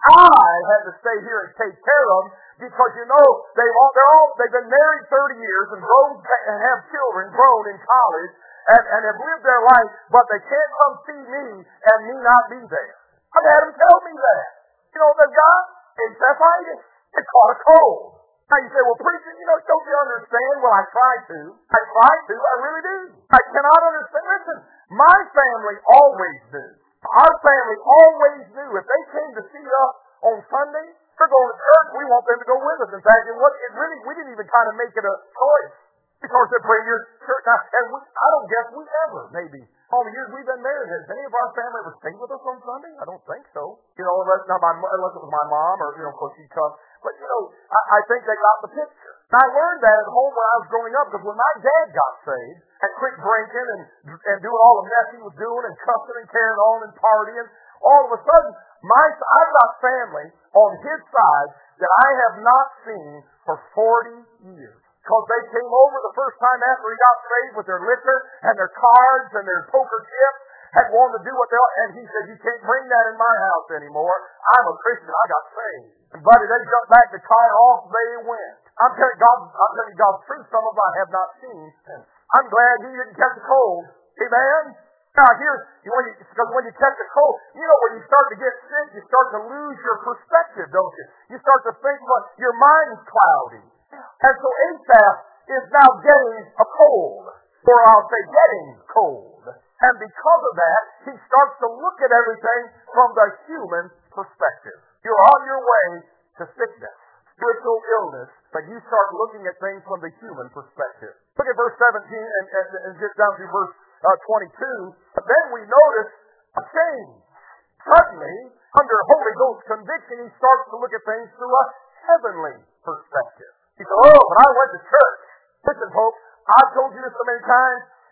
I had to stay here and take care of them, because, you know, they've all, they're all, they've been married thirty years and grown and have children grown in college, and, and have lived their life, but they can't come see me and me not be there. I've had them tell me that. You know what they've got? Encephalitis. They caught a cold. Now you say, well, preacher, you know, don't you understand? Well, I try to. I try to. I really do. I cannot understand. Listen, my family always knew. Our family always knew if they came to see us on Sunday, they're going to church, we want them to go with us. In fact, it, was, it really, we didn't even kind of make it a choice. Because they bring your church. Now, and we, I don't guess we ever, maybe, all the years we've been married, has any of our family ever stayed with us on Sunday? I don't think so. You know, unless, not my, unless it was my mom or, you know, of course she'd come. But, you know, I, I think they got the picture. And I learned that at home when I was growing up, because when my dad got saved and quit drinking and, and doing all the mess he was doing and cussing and carrying on and partying, all of a sudden, my I've got family on his side that I have not seen for forty years. Because they came over the first time after he got saved with their liquor and their cards and their poker chips and wanted to do what they want. And he said, you can't bring that in my house anymore. I'm a Christian. I got saved. And buddy, they jumped back the car off. They went. I'm telling you, God, I'm telling you God's truth. Some of them I have not seen. I'm glad he didn't catch a cold. Amen? Now here's, when you, because when you catch a cold, you know, when you start to get sick, you start to lose your perspective, don't you? You start to think, well, your mind's cloudy. And so Asaph is now getting a cold, or I'll say getting cold. And because of that, he starts to look at everything from the human perspective. You're on your way to sickness, spiritual illness, but you start looking at things from the human perspective. Look at verse seventeen and, and, and get down to verse uh, twenty-two. But then we notice a change. Suddenly, under Holy Ghost conviction, he starts to look at things through a heavenly perspective. He said, oh, but I went to church. Listen, folks, I've told you this so many times.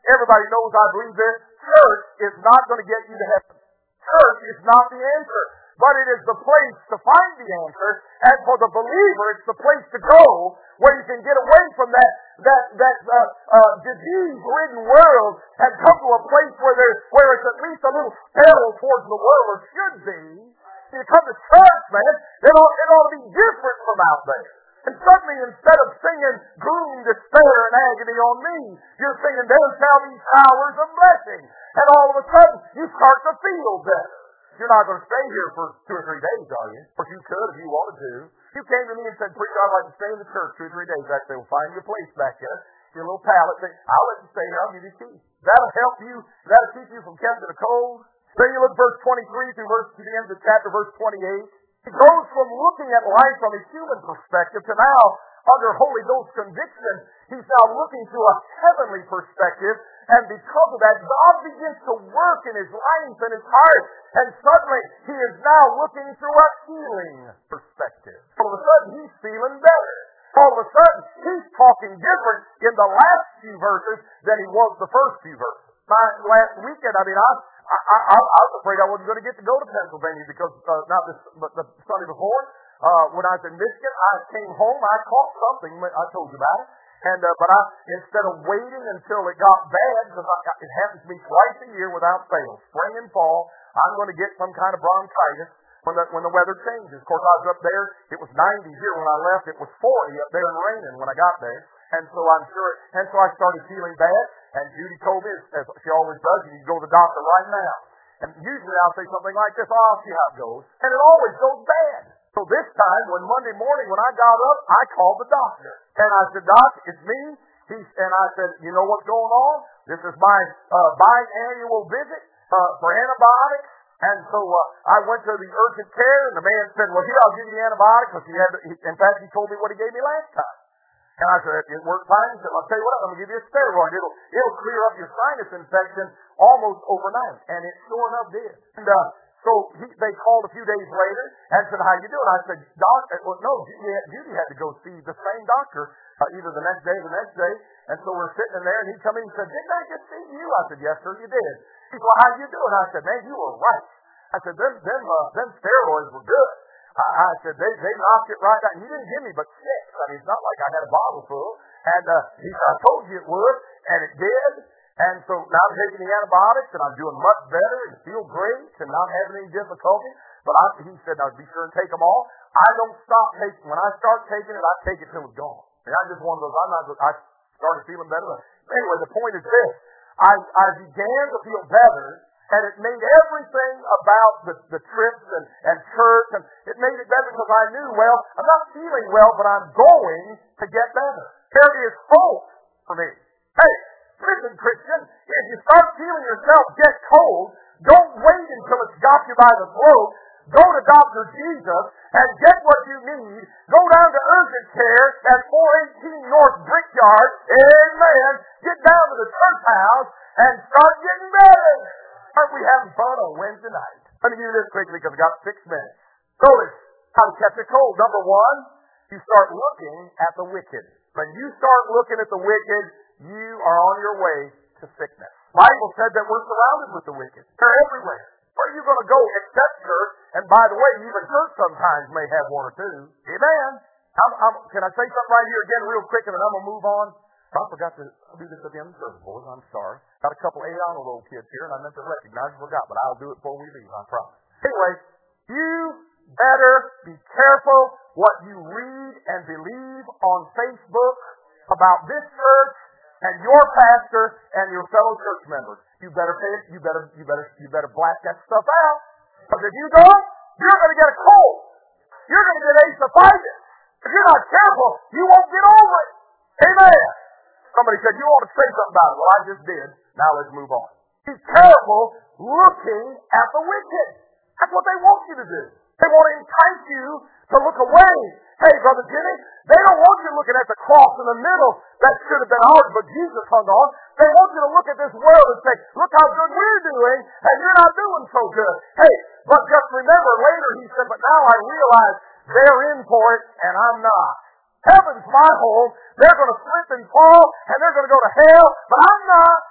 everybody knows I believe this. Church is not going to get you to heaven. Church is not the answer. But it is the place to find the answer, and for the believer, it's the place to go where you can get away from that that that uh, uh, disease-ridden world and come to a place where there where it's at least a little sparrow towards the world, or should be. You come to church, man, it ought, it ought to be different from out there. And suddenly, instead of singing gloom, despair, and agony on me, you're singing, there shall be showers of blessing. And all of a sudden, you start to feel better. You're not going to stay here for two or three days, are you? Or you could if you wanted to. You came to me and said, preacher, I'd like to stay in the church two or three days. I'd say, well, find you a place back there. Your little pallet. Say, I'll let you stay here. I'll give you a key. That'll help you. That'll keep you from catching a cold. Then you look verse twenty-three through verse to the end of the chapter, verse twenty-eight. It goes from looking at life from a human perspective to now, under Holy Ghost conviction, he's now looking through a heavenly perspective. And because of that, God begins to work in his life and his heart. And suddenly, he is now looking through a healing perspective. All of a sudden, he's feeling better. All of a sudden, he's talking different in the last few verses than he was the first few verses. My last weekend, I mean, I, I, I, I was afraid I wasn't going to get to go to Pennsylvania because, uh, not this, but the Sunday before, uh, when I was in Michigan, I came home, I caught something, I told you about it. And uh, but I, instead of waiting until it got bad, because it happens to me twice a year without fail, spring and fall, I'm going to get some kind of bronchitis when the when the weather changes. Of course, I was up there; it was ninety here when I left. It was forty up there and raining when I got there. And so I'm sure, and so I started feeling bad. And Judy told me, as she always does, you need to go to the doctor right now. And usually I'll say something like this: "Oh, I'll see how it goes," and it always goes bad. So this time, when Monday morning, when I got up, I called the doctor. And I said, Doc, it's me. He, and I said, you know what's going on? This is my uh, biannual visit uh, for antibiotics. And so uh, I went to the urgent care, and the man said, well, here, I'll give you the antibiotics. Because he had, he, in fact, he told me what he gave me last time. And I said, it worked fine. He said, I'll tell you what, I'm going to give you a steroid. It'll, it'll clear up your sinus infection almost overnight. And it sure enough did. And uh, so he, they called a few days later and said, how you doing? I said, Doc, well, no, Judy had, Judy had to go see the same doctor uh, either the next day or the next day. And so we're sitting in there, and he come in and said, didn't I just see you? I said, yes, sir, you did. He said, well, how you doing? I said, man, you were right. I said, them, them, uh, them steroids were good. I, I said, they, they knocked it right out. He didn't give me but six. I mean, it's not like I had a bottle full. And uh, he said, I told you it would, and it did. And so now I'm taking the antibiotics, and I'm doing much better and feel great and not having any difficulty. But I, he said, now be sure and take them all. I don't stop taking. When I start taking it, I take it till it's gone. And I'm just one of those. I'm not. I started feeling better. Anyway, the point is this: I I began to feel better, and it made everything about the the trips and and church, and it made it better because I knew, well, I'm not feeling well, but I'm going to get better. There is hope for me. Hey. Listen, Christian, if you start feeling yourself get cold, don't wait until it's got you by the throat. Go to Doctor Jesus and get what you need. Go down to urgent care at four eighteen North Brickyard. Amen. Get down to the church house and start getting better. Aren't we having fun on Wednesday night? Let me give you this quickly because I've got six minutes. Notice how to catch a cold. Number one, you start looking at the wicked. When you start looking at the wicked, you are on your way to sickness. The Bible said that we're surrounded with the wicked. They're everywhere. Where are you going to go except church? And by the way, even church sometimes may have one or two. Amen. I'm, I'm, can I say something right here again real quick and then I'm going to move on? I forgot to do this at the end of the service, boys. I'm sorry. Got a couple eight-year-old kids here, and I meant to recognize and forgot, but I'll do it before we leave, I promise. Anyway, you better be careful what you read and believe on Facebook about this church and your pastor and your fellow church members. You better pay it. You better, you better, you better black that stuff out. Because if you don't, you're going to get a cold. You're going to get aphthisitis. If you're not careful, you won't get over it. Amen. Somebody said, you want to say something about it. Well, I just did. Now let's move on. Be careful looking at the wicked. That's what they want you to do. They want to entice you to look away. Hey, Brother Jimmy, they don't want you looking at the cross in the middle that should have been ours, but Jesus hung on. They want you to look at this world and say, look how good we're doing, and you're not doing so good. Hey, but just remember, later he said, but now I realize they're in for it, and I'm not. Heaven's my home. They're going to slip and fall, and they're going to go to hell, but I'm not.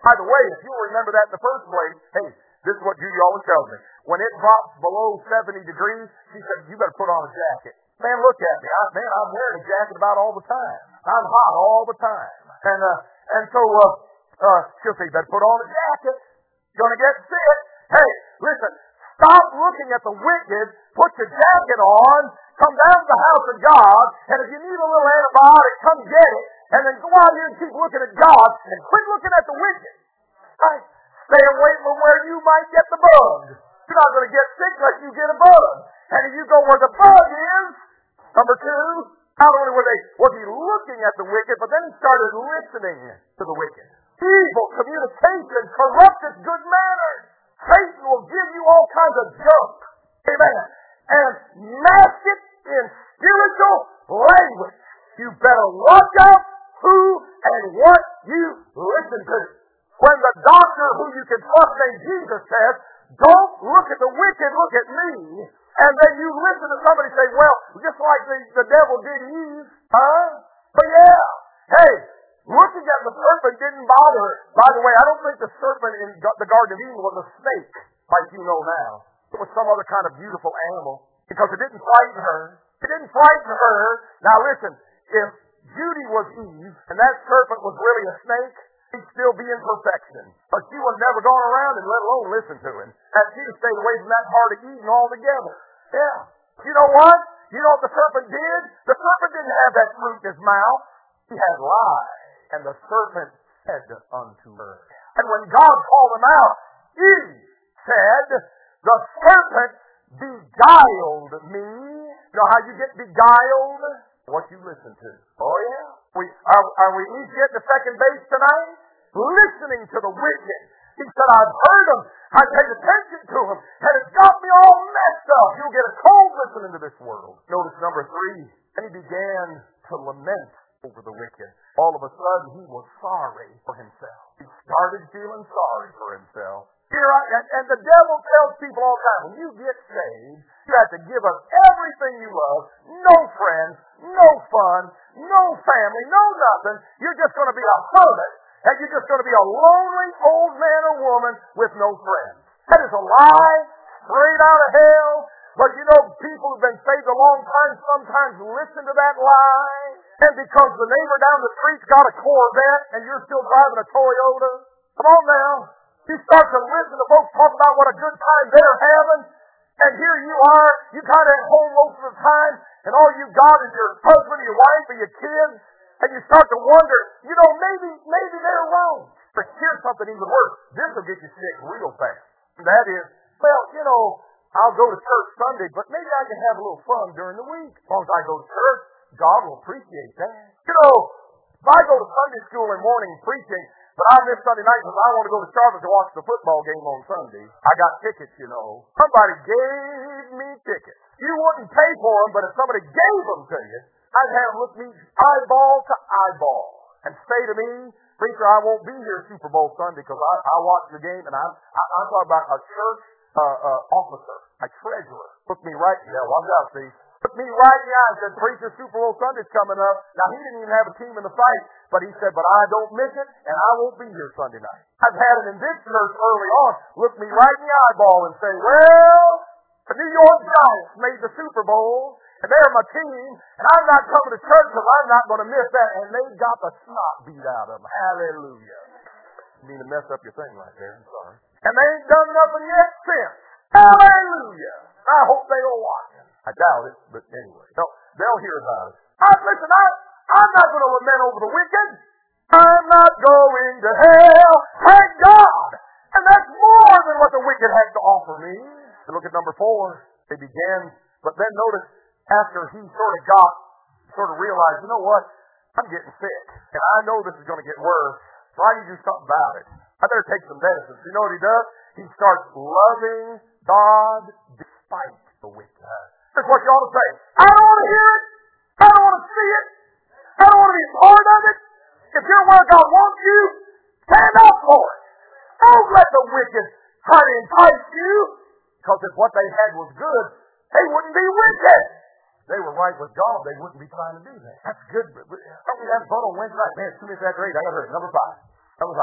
By the way, if you'll remember that in the first place, hey, this is what Judy always tells me. When it drops below seventy degrees, she said, you better put on a jacket. Man, look at me. I, man, I'm wearing a jacket about all the time. I'm hot all the time. And uh, and so uh, uh, she'll say, you better put on a jacket. You're going to get sick. Hey, listen, stop looking at the wicked. Put your jacket on. Come down to the house of God. And if you need a little antibiotic, come get it. And then go out here and keep looking at God. And quit looking at the wicked. Right? Stay away from where you might get the bug. You're not going to get sick unless you get a bug. And if you go where the bug is, number two, not only were they was he looking at the wicked, but then he started listening to the wicked. Evil communication corrupted good manners. Satan will give you all kinds of junk. Amen. And mask it in spiritual language. You better watch out who and what you listen to. When the doctor who you can trust named Jesus says, don't look at the wicked, look at me. And then you listen to somebody say, well, just like the, the devil did Eve. Huh? But yeah. Hey, looking at the serpent didn't bother her. By the way, I don't think the serpent in the Garden of Eden was a snake, like you know now. It was some other kind of beautiful animal. Because it didn't frighten her. It didn't frighten her. Now listen, if Judy was Eve, and that serpent was really a snake, he'd still be in perfection. But she would have never gone around and let alone listen to him. And she'd have stayed away from that part of Eden altogether. Yeah. You know what? You know what the serpent did? The serpent didn't have that fruit in his mouth. He had lies. And the serpent said unto her. And when God called him out, Eve said, the serpent beguiled me. You know how you get beguiled? What you listen to. Oh yeah. We are, are we at least getting to second base tonight? Listening to the wicked. He said, I've heard them. I paid attention to them. And it's got me all messed up. You'll get a cold listening to this world. Notice number three. And he began to lament over the wicked. All of a sudden, he was sorry for himself. He started feeling sorry for himself. Here I, and, and the devil tells people all the time, when you get saved, you have to give up everything you love, no friends, no fun, no family, no nothing. You're just going to be a hermit, and you're just going to be a lonely old man or woman with no friends. That is a lie, straight out of hell. But you know, people who've been saved a long time sometimes listen to that lie. And because the neighbor down the street's got a Corvette, and you're still driving a Toyota, come on now. You start to listen to folks talk about what a good time they're having, and here you are, you kind of at home most of the time, and all you got is your husband, your wife, and your kids, and you start to wonder, you know, maybe maybe they're wrong. But here's something even worse. This will get you sick real fast. And that is, well, you know, I'll go to church Sunday, but maybe I can have a little fun during the week. As long as I go to church, God will appreciate that. You know, if I go to Sunday school in morning preaching, but I miss Sunday night because I want to go to Charlotte to watch the football game on Sunday. I got tickets, you know. Somebody gave me tickets. You wouldn't pay for them, but if somebody gave them to you, I'd have them look me eyeball to eyeball and say to me, preacher, I won't be here Super Bowl Sunday because I, I watch the game, and I'm, I, I'm talking about a church uh, uh, officer, a treasurer. Look me right, yeah, watch out, see. Look me right in the eye and said, preacher, Super Bowl Sunday's coming up. Now, he didn't even have a team in the fight, but he said, but I don't miss it, and I won't be here Sunday night. I've had it in this church early on. Look me right in the eyeball and say, well, the New York Giants made the Super Bowl, and they're my team, and I'm not coming to church because I'm not going to miss that. And they got the snot beat out of them. Hallelujah. You mean to mess up your thing right there. I'm sorry. And they ain't done nothing yet since. Hallelujah. I hope they don't watch it. I doubt it, but anyway. No, they'll hear about it. I, listen, I, I'm not going to lament over the wicked. I'm not going to hell. Thank God. And that's more than what the wicked had to offer me. And look at number four. They began, but then notice, after he sort of got, sort of realized, you know what, I'm getting sick, and I know this is going to get worse, so I need to do something about it. I better take some medicine. You know what he does? He starts loving God despite the wicked. That's what you ought to say. I don't want to hear it. I don't want to see it. I don't want to be part of it. If you're where God wants you, stand up for it. Don't let the wicked try to entice you, because if what they had was good, they wouldn't be wicked. They were right with God, they wouldn't be trying to do that. That's good. Don't we have fun on Wednesday night? Man, it's two minutes after eight. I got to hurry. Number five. Number five.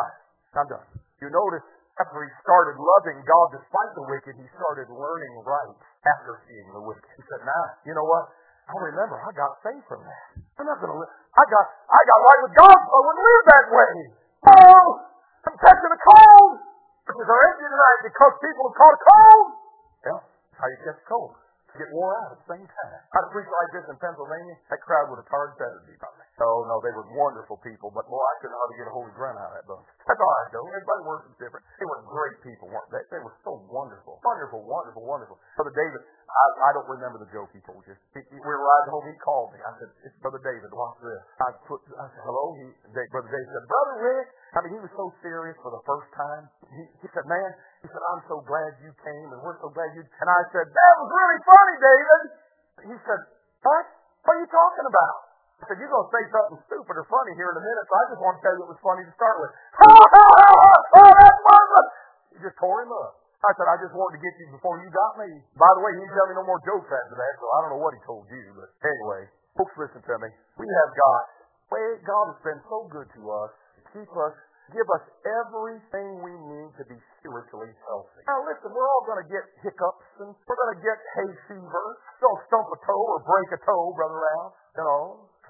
I'm done. You notice after he started loving God despite the wicked, he started learning right after seeing the wicked. He said, nah, you know what? I remember I got saved from that. I'm not going to live. I got, I got right with God, so I wouldn't live that way. Oh, I'm catching a cold. Because our engine tonight because people have caught a cold. Yeah, that's how you catch a cold. You get wore out at the same time. I preached like this in Pennsylvania. That crowd would have tarred feathered me probably. Oh, no, they were wonderful people, but boy, I couldn't hardly get a holy grunt out of that bunch. That's all right, though. Everybody worships different. They were great people, weren't they? They were so wonderful. Wonderful, wonderful, wonderful. Brother David, I, I don't remember the joke he told you. He, he, we were riding home, he called me. I said, it's Brother David, watch this. I put, I said, hello? He, Dave, Brother David said, Brother Rick. I mean, he was so serious for the first time. He, he said, man, he said, I'm so glad you came, and we're so glad you... And I said, that was really funny, David. He said, what? What are you talking about? I said, you're going to say something stupid or funny here in a minute, so I just want to tell you it was funny to start with. Oh, that's marvelous! He just tore him up. I said, I just wanted to get you before you got me. By the way, he didn't tell me no more jokes after that, so I don't know what he told you, but anyway, folks, listen to me. We have God. Well, God has been so good to us, to keep us, give us everything we need to be spiritually healthy. Now listen, we're all going to get hiccups, and we're going to get hay fever. Don't stump a toe or break a toe, Brother Ralph. You know,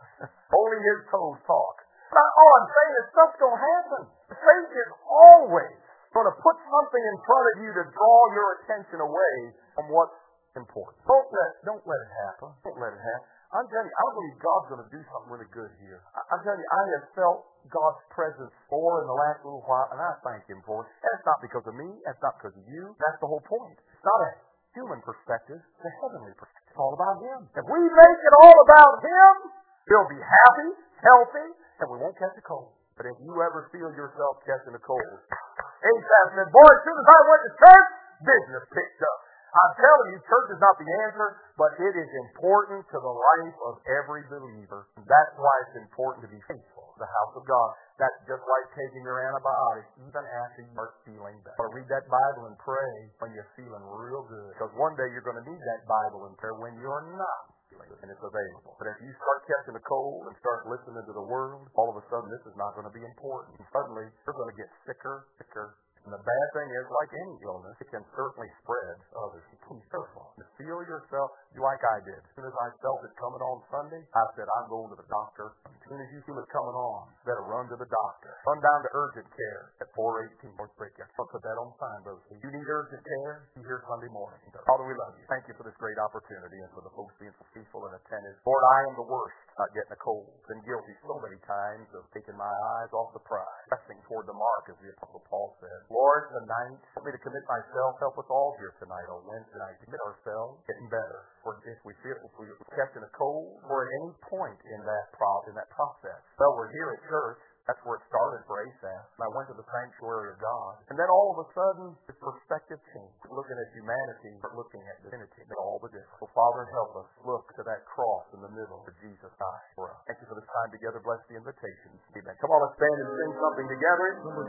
only his toes talk. Now, all I'm saying is stuff's going to happen. Faith is always going to put something in front of you to draw your attention away from what's important. Don't let, don't let it happen. Don't let it happen. I'm telling you, I believe God's going to do something really good here. I, I'm telling you, I have felt God's presence more in the last little while, and I thank Him for it. And it's not because of me. That's not because of you. That's the whole point. It's not a human perspective. It's a heavenly perspective. It's all about Him. If we make it all about Him, we'll be happy, healthy, and we won't catch a cold. But if you ever feel yourself catching a cold, Asaph said, boy, as soon as I went to church, business picked up. I'm telling you, church is not the answer, but it is important to the life of every believer. That's why it's important to be faithful to the house of God. That's just like taking your antibiotics, even after you are feeling better. Or read that Bible and pray when you're feeling real good. Because one day you're going to need that Bible and prayer when you're not feeling good, and it's available. But if you start catching a cold and start listening to the world, all of a sudden this is not going to be important. And suddenly you're going to get sicker, sicker, and the bad thing is, like any illness, it can certainly spread to others. Be careful. To feel yourself like I did. As soon as I felt it coming on Sunday, I said, I'm going to the doctor. As soon as you feel it coming on, you better run to the doctor. Run down to urgent care at four eighteen North Brickyard. I'll put that on sign, brother. If you need urgent care, be here Sunday morning. Father, we love you. Thank you for this great opportunity and for the folks being so peaceful and attentive. Lord, I am the worst at getting a cold. Been guilty so many times of taking my eyes off the prize, pressing toward the mark, as the Apostle Paul said. Lord, tonight, help me to commit myself. Help us all here tonight on Wednesday night to commit ourselves, getting better. For if we feel if we're kept in a cold, or at any point in that pro in that process. Well, we're here at church. That's where it started for Asaph. And I went to the sanctuary of God. And then all of a sudden, the perspective changed. Looking at humanity, but looking at divinity. Made all the difference. So Father, help us look to that cross in the middle where Jesus died for us. Thank you for this time together. Bless the invitation. Amen. Come on, let's stand and sing something together.